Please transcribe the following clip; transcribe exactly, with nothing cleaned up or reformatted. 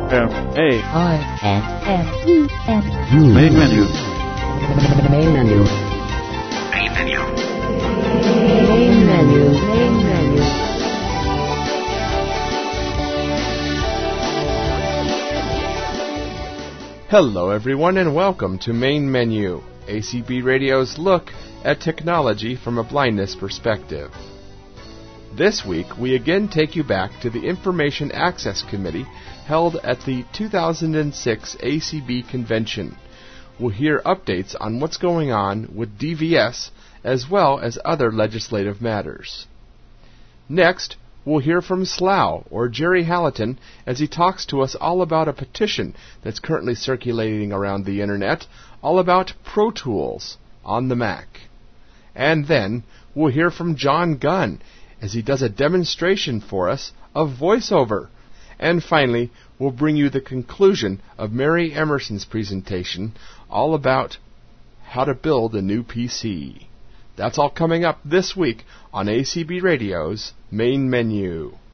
F A I N F E N Main menu. Main menu. Main menu. Main menu. Main menu. Hello everyone and welcome to Main Menu, A C B Radio's look at technology from a blindness perspective. This week we again take you back to the Information Access Committee held at the two thousand six A C B convention. We'll hear updates on what's going on with D V S as well as other legislative matters. Next, we'll hear from Slough, or Jerry Hallaton, as he talks to us all about a petition that's currently circulating around the Internet, all about Pro Tools on the Mac. And then, we'll hear from John Gunn, as he does a demonstration for us of VoiceOver. And finally, we'll bring you the conclusion of Mary Emerson's presentation, all about how to build a new P C. That's all coming up this week on A C B Radio's Main Menu.